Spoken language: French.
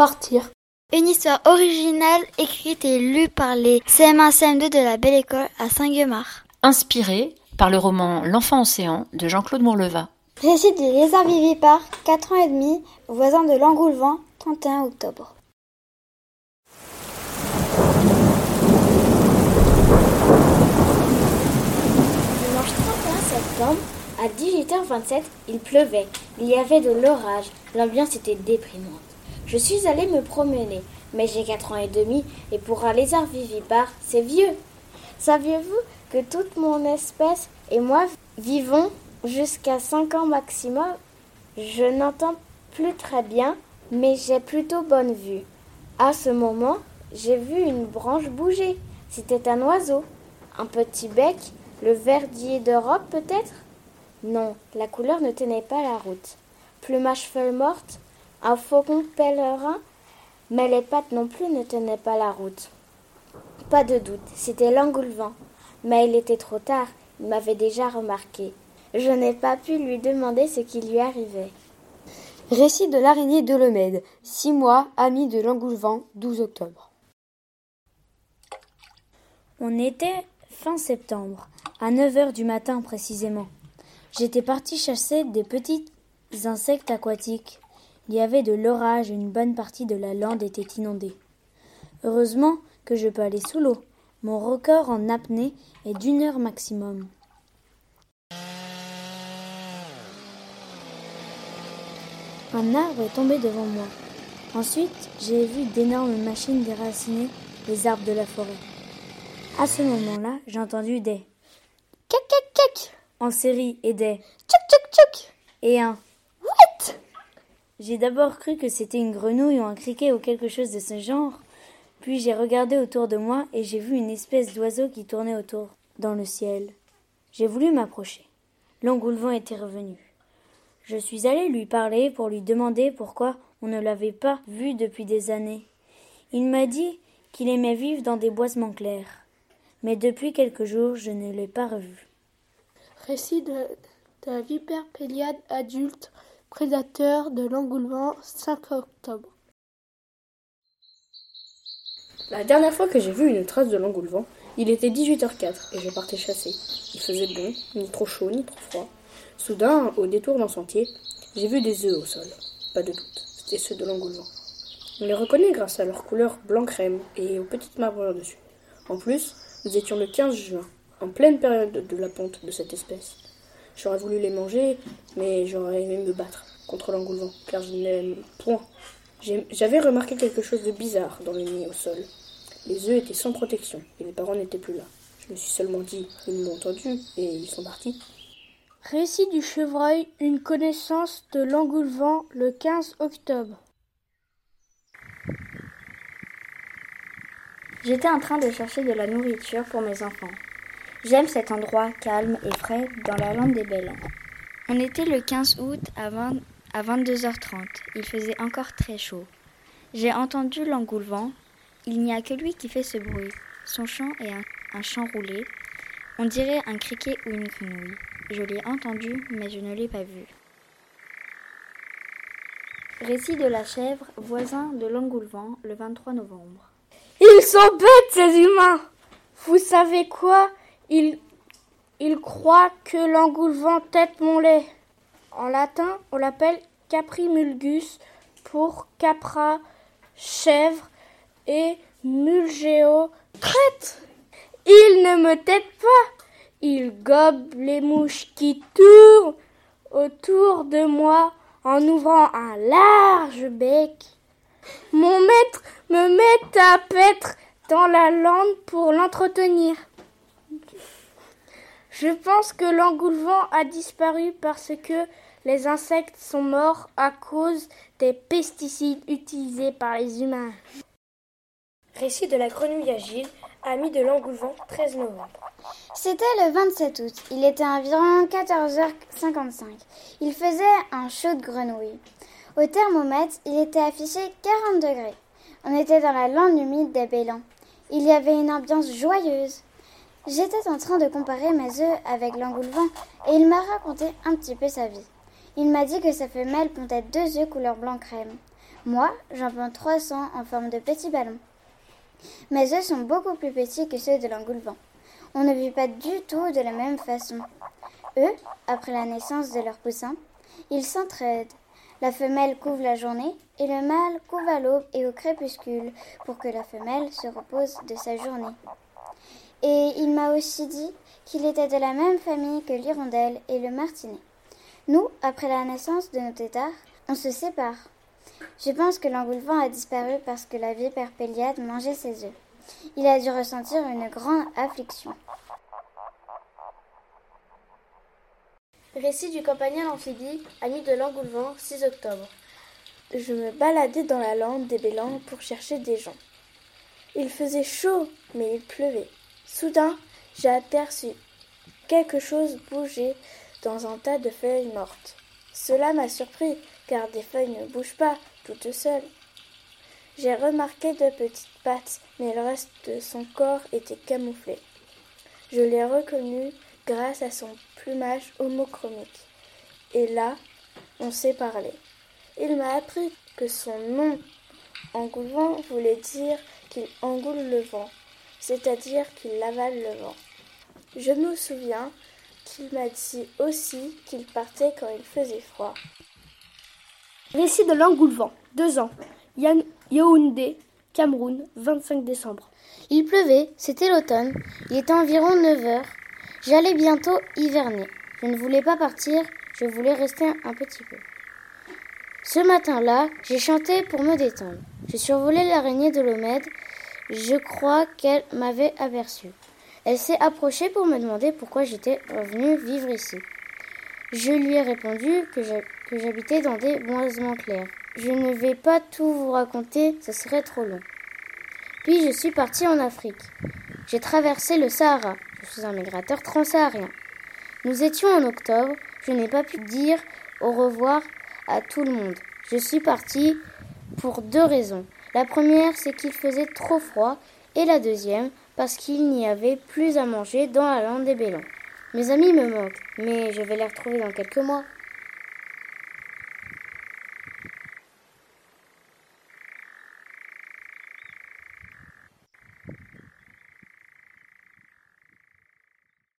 Partir. Une histoire originale écrite et lue par les CM1 CM2 de la Belle École à Saint-Guemard. Inspirée par le roman L'Enfant Océan de Jean-Claude Mourleva. Récit du lézard vivipare, 4 ans et demi, voisin de l'Engoulevent, 31 octobre. Dimanche 31 septembre, à 18h27, il pleuvait. Il y avait de l'orage. L'ambiance était déprimante. Je suis allée me promener, mais j'ai 4 ans et demi et pour un lézard vivipare, c'est vieux. Saviez-vous que toute mon espèce et moi vivons jusqu'à 5 ans maximum? Je n'entends plus très bien, mais j'ai plutôt bonne vue. À ce moment, j'ai vu une branche bouger. C'était un oiseau. Un petit bec, le verdier d'Europe peut-être? Non, la couleur ne tenait pas la route. Plumage feuille morte, un faucon pèlerin, mais les pattes non plus ne tenaient pas la route. Pas de doute, c'était l'Engoulevent. Mais il était trop tard, il m'avait déjà remarqué. Je n'ai pas pu lui demander ce qui lui arrivait. Récit de l'araignée d'Olomède, 6 mois, amie de l'Engoulevent, 12 octobre. On était fin septembre, à 9h du matin précisément. J'étais partie chasser des petits insectes aquatiques. Il y avait de l'orage et une bonne partie de la lande était inondée. Heureusement que je peux aller sous l'eau. Mon record en apnée est d'1 heure maximum. Un arbre est tombé devant moi. Ensuite, j'ai vu d'énormes machines déraciner les arbres de la forêt. À ce moment-là, j'ai entendu des « cac cac cac » en série et des « tchouk tchouk tchouk » et un « what ». J'ai d'abord cru que c'était une grenouille ou un criquet ou quelque chose de ce genre. Puis j'ai regardé autour de moi et j'ai vu une espèce d'oiseau qui tournait autour dans le ciel. J'ai voulu m'approcher. L'Engoulevent était revenu. Je suis allée lui parler pour lui demander pourquoi on ne l'avait pas vu depuis des années. Il m'a dit qu'il aimait vivre dans des boisements clairs. Mais depuis quelques jours, je ne l'ai pas revu. Récit de la vipère péliade adulte, prédateur de l'Engoulevent, 5 octobre. La dernière fois que j'ai vu une trace de l'Engoulevent, il était 18h04 et je partais chasser. Il faisait bon, ni trop chaud ni trop froid. Soudain, au détour d'un sentier, j'ai vu des œufs au sol. Pas de doute, c'était ceux de l'Engoulevent. On les reconnaît grâce à leur couleur blanc-crème et aux petites marbrures dessus. En plus, nous étions le 15 juin, en pleine période de la ponte de cette espèce. J'aurais voulu les manger, mais j'aurais aimé me battre contre l'Engoulevent, car je n'aime point. J'avais remarqué quelque chose de bizarre dans le nid au sol. Les œufs étaient sans protection, et les parents n'étaient plus là. Je me suis seulement dit, ils m'ont entendu, et ils sont partis. Récit du chevreuil, une connaissance de l'Engoulevent le 15 octobre. J'étais en train de chercher de la nourriture pour mes enfants. J'aime cet endroit calme et frais dans la lande des Bellons. On était le 15 août à 22h30. Il faisait encore très chaud. J'ai entendu l'Engoulevent. Il n'y a que lui qui fait ce bruit. Son chant est un chant roulé. On dirait un criquet ou une grenouille. Je l'ai entendu, mais je ne l'ai pas vu. Récit de la chèvre, voisin de l'Engoulevent, le 23 novembre. Ils sont bêtes, ces humains! Vous savez quoi? Ils croient que l'Engoulevent tète mon lait. En latin, on l'appelle caprimulgus pour capra, chèvre, et mulgeo, traite. Ils ne me tètent pas. Ils gobent les mouches qui tournent autour de moi en ouvrant un large bec. Mon maître me met à paître dans la lande pour l'entretenir. Je pense que l'Engoulevent a disparu parce que les insectes sont morts à cause des pesticides utilisés par les humains. Récit de la grenouille agile, amie de l'Engoulevent, 13 novembre. C'était le 27 août. Il était environ 14h55. Il faisait un chaud de grenouille. Au thermomètre, il était affiché 40 degrés. On était dans la lande humide des Bellons. Il y avait une ambiance joyeuse. J'étais en train de comparer mes œufs avec l'Engoulevent et il m'a raconté un petit peu sa vie. Il m'a dit que sa femelle pondait 2 œufs couleur blanc crème. Moi, j'en peins 300 en forme de petits ballons. Mes œufs sont beaucoup plus petits que ceux de l'engoulevent. On ne vit pas du tout de la même façon. Eux, après la naissance de leurs poussins, ils s'entraident. La femelle couve la journée et le mâle couve à l'aube et au crépuscule pour que la femelle se repose de sa journée. Et il m'a aussi dit qu'il était de la même famille que l'hirondelle et le martinet. Nous, après la naissance de nos têtards, on se sépare. Je pense que l'engoulevent a disparu parce que la vipère Péliade mangeait ses œufs. Il a dû ressentir une grande affliction. Récit du campagnol amphibie, ami de l'engoulevent, 6 octobre. Je me baladais dans la lande des bélans pour chercher des gens. Il faisait chaud, mais il pleuvait. Soudain, j'ai aperçu quelque chose bouger dans un tas de feuilles mortes. Cela m'a surpris, car des feuilles ne bougent pas toutes seules. J'ai remarqué de petites pattes, mais le reste de son corps était camouflé. Je l'ai reconnu grâce à son plumage homochromique. Et là, on s'est parlé. Il m'a appris que son nom, engoulevent, voulait dire qu'il engoule le vent, c'est-à-dire qu'il avale le vent. Je me souviens qu'il m'a dit aussi qu'il partait quand il faisait froid. Récit de l'engoulevent, 2 ans. Yaoundé, Cameroun, 25 décembre. Il pleuvait, c'était l'automne, il était environ 9 heures. J'allais bientôt hiverner. Je ne voulais pas partir, je voulais rester un petit peu. Ce matin-là, j'ai chanté pour me détendre. Je survolais l'araignée de l'Omède. Je crois qu'elle m'avait aperçu. Elle s'est approchée pour me demander pourquoi j'étais revenue vivre ici. Je lui ai répondu que j'habitais dans des boisements clairs. Je ne vais pas tout vous raconter, ce serait trop long. Puis je suis partie en Afrique. J'ai traversé le Sahara. Je suis un migrateur transsaharien. Nous étions en octobre. Je n'ai pas pu dire au revoir à tout le monde. Je suis partie pour 2 raisons. La première, c'est qu'il faisait trop froid. Et la deuxième, parce qu'il n'y avait plus à manger dans la lande des bélans. Mes amis me manquent, mais je vais les retrouver dans quelques mois.